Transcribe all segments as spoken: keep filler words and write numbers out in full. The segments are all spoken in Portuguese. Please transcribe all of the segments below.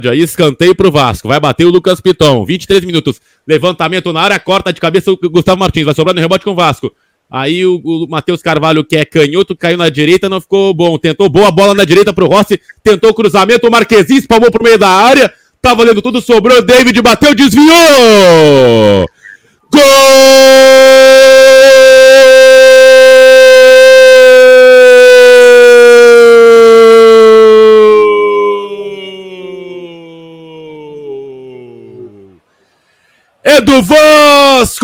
Aí escanteio pro Vasco, vai bater o Lucas Piton, vinte e três minutos, levantamento na área, corta de cabeça o Gustavo Martins, vai sobrar no rebote com o Vasco. Aí o, o Matheus Carvalho, que é canhoto, caiu na direita, não ficou bom, tentou boa bola na direita pro Rossi, tentou cruzamento, o Marquezinho espalmou pro meio da área, tá valendo tudo, sobrou, David bateu, desviou! Gol! É do Vasco!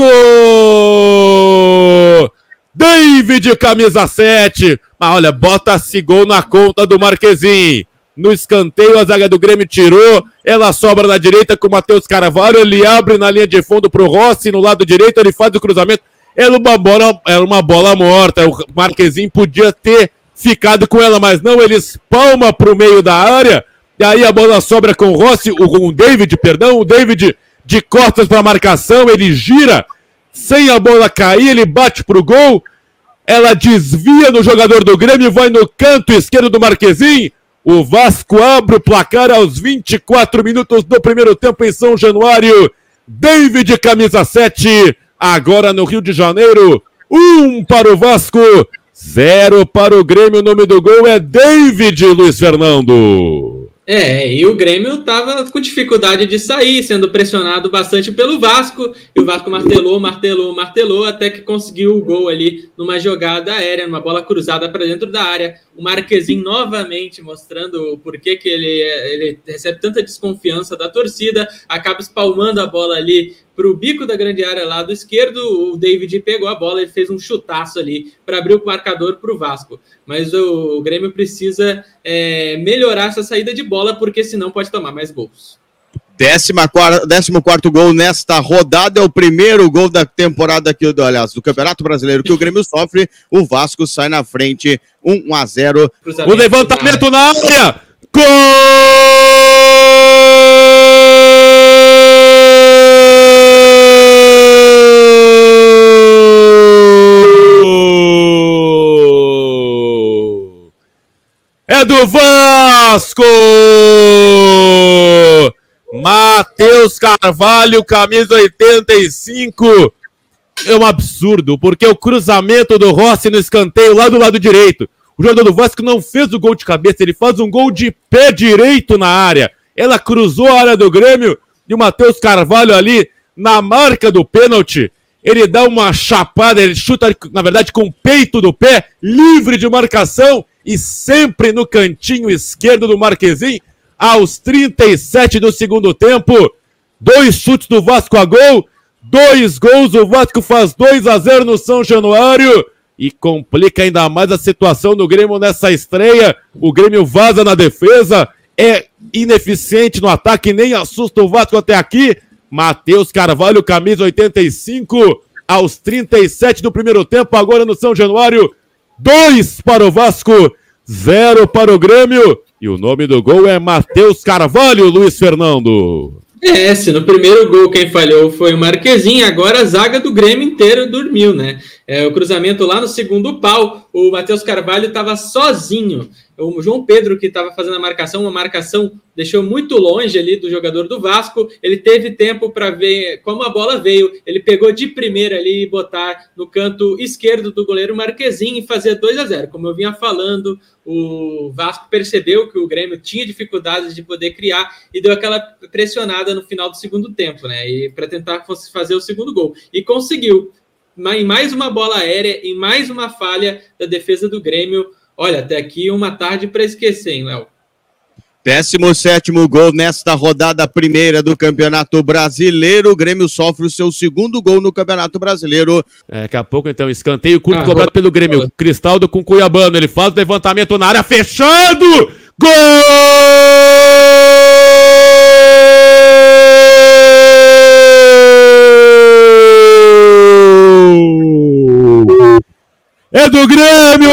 David, camisa sete. Mas olha, bota-se gol na conta do Marquezinho. No escanteio, a zaga do Grêmio tirou. Ela sobra na direita com o Matheus Carvalho. Ele abre na linha de fundo pro Rossi. No lado direito, ele faz o cruzamento. Era uma bola, era uma bola morta. O Marquezinho podia ter ficado com ela, mas não. Ele espalma pro meio da área. E aí a bola sobra com o Rossi. O, o David, perdão. O David... de costas para a marcação, ele gira, sem a bola cair, ele bate pro gol, ela desvia no jogador do Grêmio, vai no canto esquerdo do Marquezinho, o Vasco abre o placar aos vinte e quatro minutos do primeiro tempo em São Januário, David, camisa sete, agora no Rio de Janeiro, um para o Vasco, zero para o Grêmio, o nome do gol é David, Luiz Fernando. É, e o Grêmio tava com dificuldade de sair, sendo pressionado bastante pelo Vasco, e o Vasco martelou, martelou, martelou, até que conseguiu o gol ali numa jogada aérea, numa bola cruzada para dentro da área. O Marquezinho novamente mostrando o porquê que ele, ele recebe tanta desconfiança da torcida, acaba espalmando a bola ali para o bico da grande área lá do esquerdo, o David pegou a bola e fez um chutaço ali para abrir o marcador para o Vasco. Mas o, o Grêmio precisa é, melhorar essa saída de bola, porque senão pode tomar mais gols. décimo quarto gol nesta rodada, é o primeiro gol da temporada aqui, do, aliás, do Campeonato Brasileiro que o Grêmio sofre, o Vasco sai na frente, um a zero. O levantamento na área, gol! É do Vasco! Matheus Carvalho, camisa oitenta e cinco. É um absurdo, porque o cruzamento do Rossi no escanteio lá do lado direito. O jogador do Vasco não fez o gol de cabeça, ele faz um gol de pé direito na área. Ela cruzou a área do Grêmio e o Matheus Carvalho ali na marca do pênalti. Ele dá uma chapada, ele chuta, na verdade, com o peito do pé, livre de marcação e sempre no cantinho esquerdo do Marquezinho. Aos trinta e sete do segundo tempo, dois chutes do Vasco a gol, dois gols, o Vasco faz dois a zero no São Januário e complica ainda mais a situação do Grêmio nessa estreia. O Grêmio vaza na defesa, é ineficiente no ataque, nem assusta o Vasco até aqui. Matheus Carvalho, camisa oitenta e cinco, aos trinta e sete do primeiro tempo, agora no São Januário, dois para o Vasco, zero para o Grêmio. E o nome do gol é Matheus Carvalho, Luiz Fernando. É, se no primeiro gol quem falhou foi o Marquezinho, agora a zaga do Grêmio inteiro dormiu, né? É, o cruzamento lá no segundo pau, o Matheus Carvalho estava sozinho. O João Pedro, que estava fazendo a marcação, uma marcação deixou muito longe ali do jogador do Vasco, ele teve tempo para ver como a bola veio, ele pegou de primeira ali e botar no canto esquerdo do goleiro Marquezinho e fazer dois a zero. Como eu vinha falando, o Vasco percebeu que o Grêmio tinha dificuldades de poder criar e deu aquela pressionada no final do segundo tempo, né? E para tentar fazer o segundo gol. E conseguiu. Em mais uma bola aérea, em mais uma falha da defesa do Grêmio. Olha, até aqui uma tarde para esquecer, hein, Léo? décimo sétimo gol nesta rodada primeira do Campeonato Brasileiro. O Grêmio sofre o seu segundo gol no Campeonato Brasileiro. É, daqui a pouco, então, escanteio curto ah, cobrado pelo Grêmio. Fala. Cristaldo com Cuiabano. Ele faz o levantamento na área, fechado! Gol! É do Grêmio!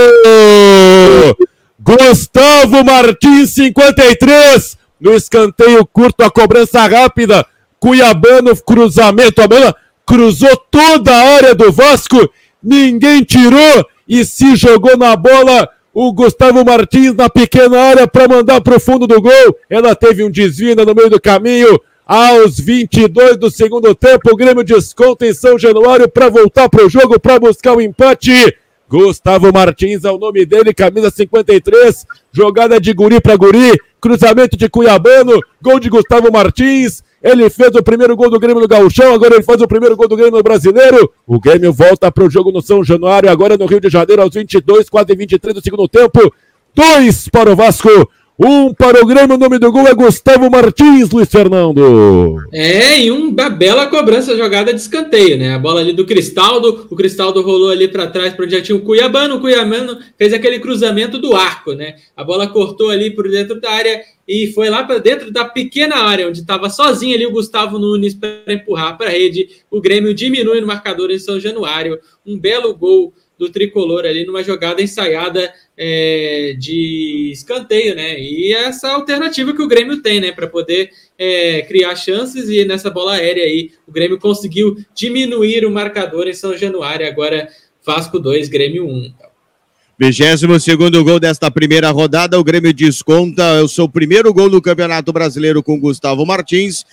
Gustavo Martins, cinquenta e três, no escanteio curto, a cobrança rápida, Cuiabano, cruzamento, a bola cruzou toda a área do Vasco, ninguém tirou e se jogou na bola O Gustavo Martins na pequena área para mandar para o fundo do gol. Ela teve um desvio no meio do caminho. Aos vinte e dois do segundo tempo, o Grêmio desconta em São Januário para voltar para o jogo, para buscar o empate. Gustavo Martins é o nome dele, camisa cinquenta e três, jogada de guri para guri, cruzamento de Cuiabano, gol de Gustavo Martins. Ele fez o primeiro gol do Grêmio no Gauchão, agora ele faz o primeiro gol do Grêmio no Brasileiro. O Grêmio volta para o jogo no São Januário, agora no Rio de Janeiro, aos vinte e dois, quase vinte e três do segundo tempo. Dois para o Vasco, um para o Grêmio, o nome do gol é Gustavo Martins, Luiz Fernando. É, e uma bela cobrança, jogada de escanteio, né? A bola ali do Cristaldo, o Cristaldo rolou ali para trás, para onde já tinha o Cuiabano, o Cuiabano fez aquele cruzamento do arco, né? A bola cortou ali por dentro da área e foi lá para dentro da pequena área, onde estava sozinho ali o Gustavo Nunes para empurrar para a rede. O Grêmio diminui no marcador em São Januário. Um belo gol do Tricolor ali numa jogada ensaiada é, de escanteio, né? E essa alternativa que o Grêmio tem, né? Para poder é, criar chances, e nessa bola aérea aí o Grêmio conseguiu diminuir o marcador em São Januário. Agora Vasco dois, Grêmio um. vigésimo segundo gol desta primeira rodada, o Grêmio desconta o seu primeiro gol no Campeonato Brasileiro com Gustavo Martins.